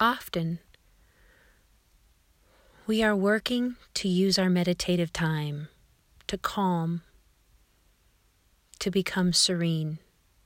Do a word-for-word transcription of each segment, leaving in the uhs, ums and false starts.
often we are working to use our meditative time to calm, to become serene.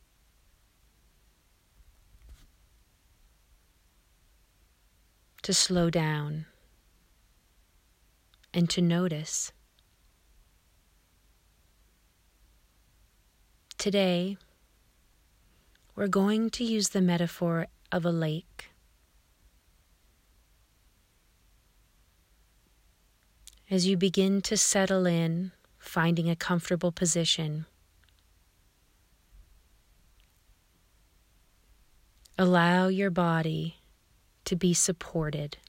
To slow down and to notice. Today, we're going to use the metaphor of a lake. As you begin to settle in, finding a comfortable position, allow your body to be supported.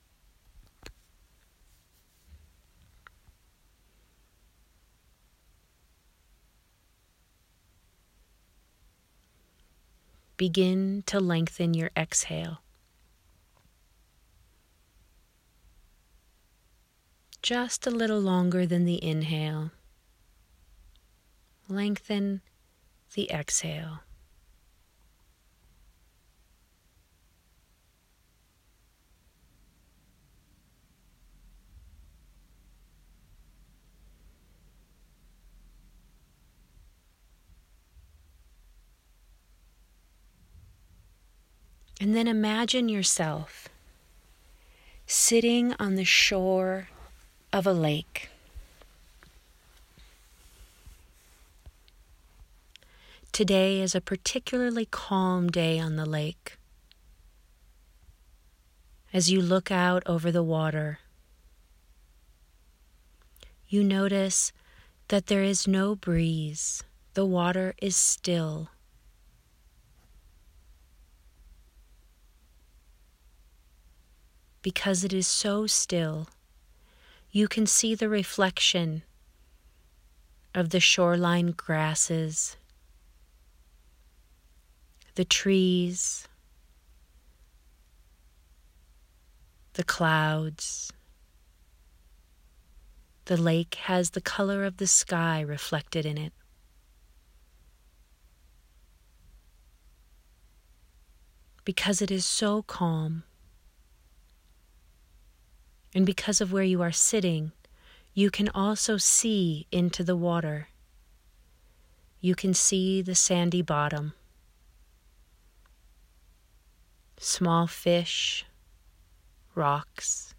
Begin to lengthen your exhale. Just a little longer than the inhale. Lengthen the exhale. And then imagine yourself sitting on the shore of a lake. Today is a particularly calm day on the lake. As you look out over the water, you notice that there is no breeze. The water is still. Because it is so still, you can see the reflection of the shoreline grasses, the trees, the clouds. The lake has the color of the sky reflected in it. Because it is so calm, and because of where you are sitting, you can also see into the water. You can see the sandy bottom, small fish, rocks,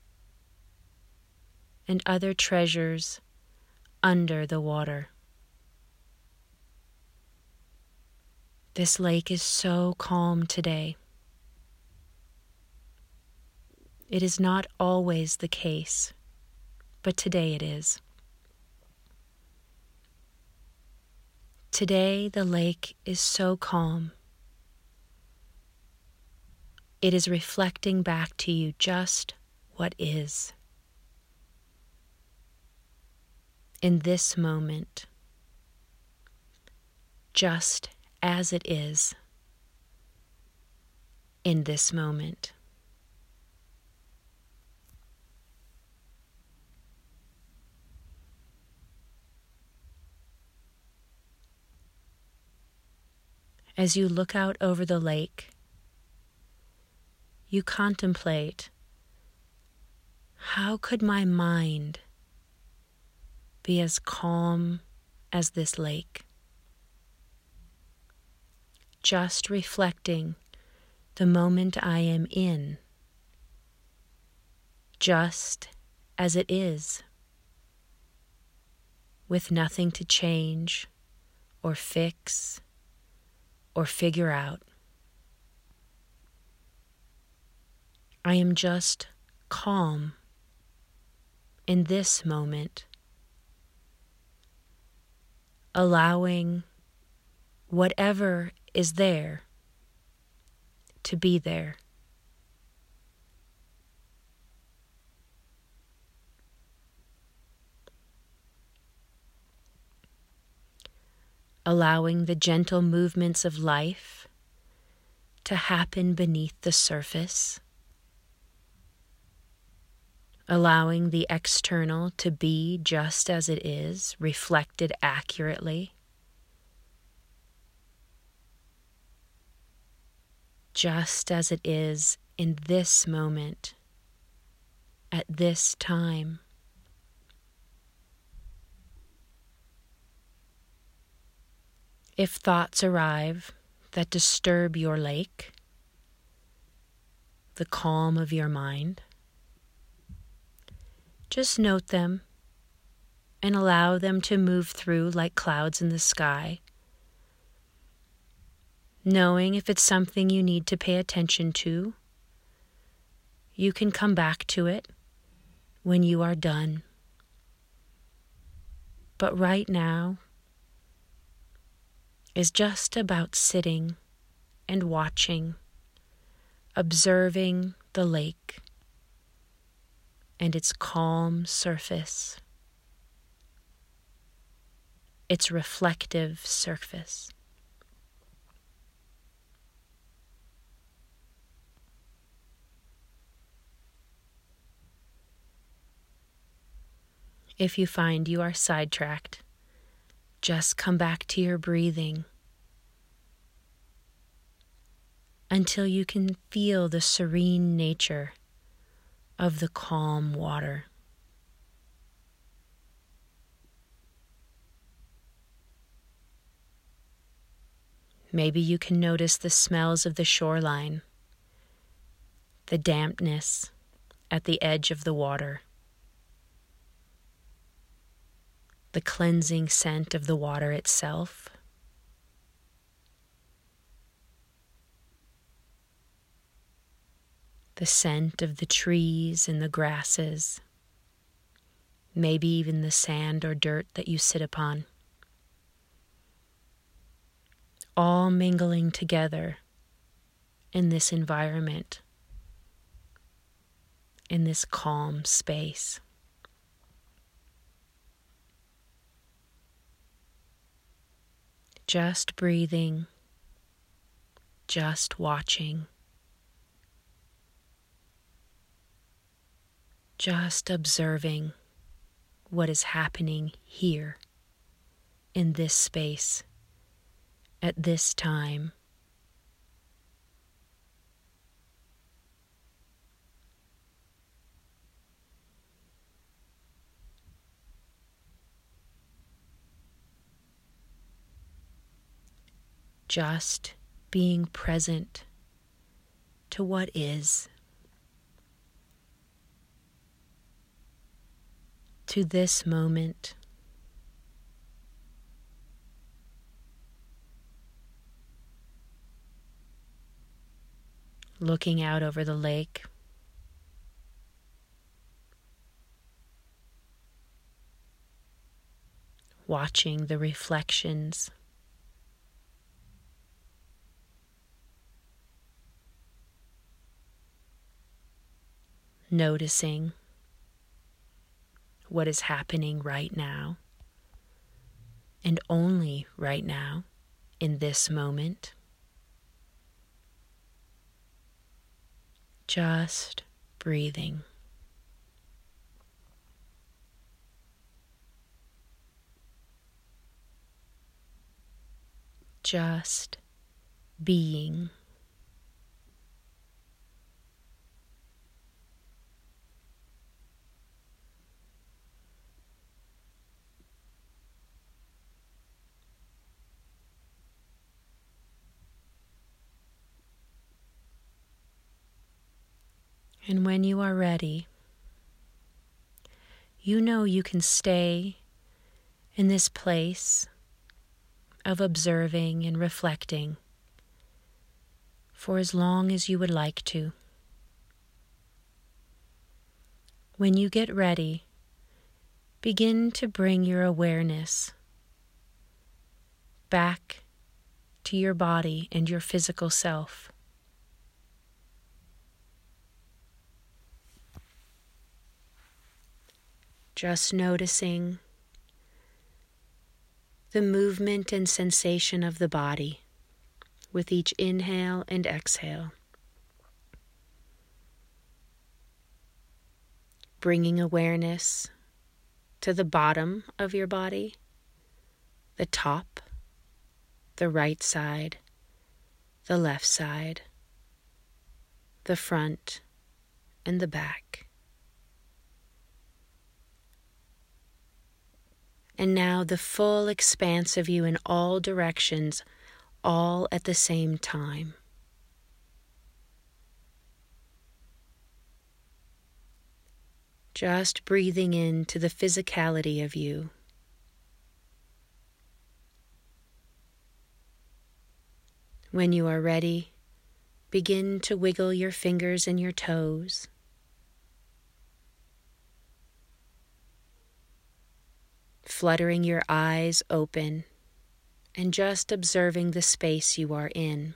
and other treasures under the water. This lake is so calm today. It is not always the case, but today it is. Today the lake is so calm. It is reflecting back to you just what is. In this moment, just as it is, in this moment. As you look out over the lake, you contemplate, how could my mind be as calm as this lake? Just reflecting the moment I am in, just as it is, with nothing to change or fix or figure out. I am just calm in this moment, allowing whatever is there to be there. Allowing the gentle movements of life to happen beneath the surface. Allowing the external to be just as it is, reflected accurately. Just as it is in this moment, at this time. If thoughts arrive that disturb your lake, the calm of your mind, just note them and allow them to move through like clouds in the sky, knowing if it's something you need to pay attention to, you can come back to it when you are done. But right now is just about sitting and watching, observing the lake and its calm surface, its reflective surface. If you find you are sidetracked, just come back to your breathing until you can feel the serene nature of the calm water. Maybe you can notice the smells of the shoreline, the dampness at the edge of the water, the cleansing scent of the water itself, the scent of the trees and the grasses, maybe even the sand or dirt that you sit upon, all mingling together in this environment, in this calm space. Just breathing, just watching, just observing what is happening here in this space at this time. Just being present to what is, to this moment. Looking out over the lake, watching the reflections, noticing what is happening right now, and only right now, in this moment. Just breathing. Just being. And when you are ready, you know you can stay in this place of observing and reflecting for as long as you would like to. When you get ready, begin to bring your awareness back to your body and your physical self. Just noticing the movement and sensation of the body with each inhale and exhale. Bringing awareness to the bottom of your body, the top, the right side, the left side, the front, and the back. And now the full expanse of you in all directions, all at the same time. Just breathing into the physicality of you. When you are ready, begin to wiggle your fingers and your toes. Fluttering your eyes open and just observing the space you are in.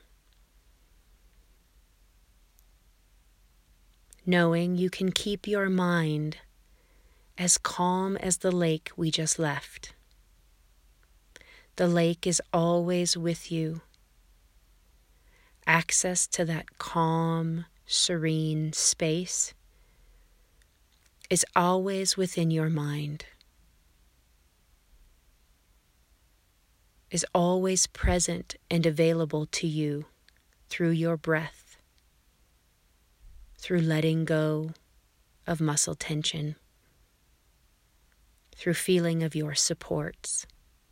Knowing you can keep your mind as calm as the lake we just left. The lake is always with you. Access to that calm, serene space is always within your mind, is always present and available to you through your breath, through letting go of muscle tension, through feeling of your supports.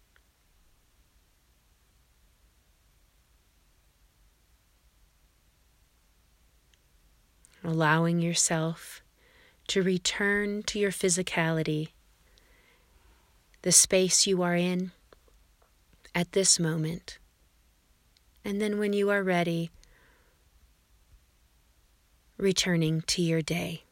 Allowing yourself to return to your physicality, the space you are in at this moment. And then when you are ready, returning to your day.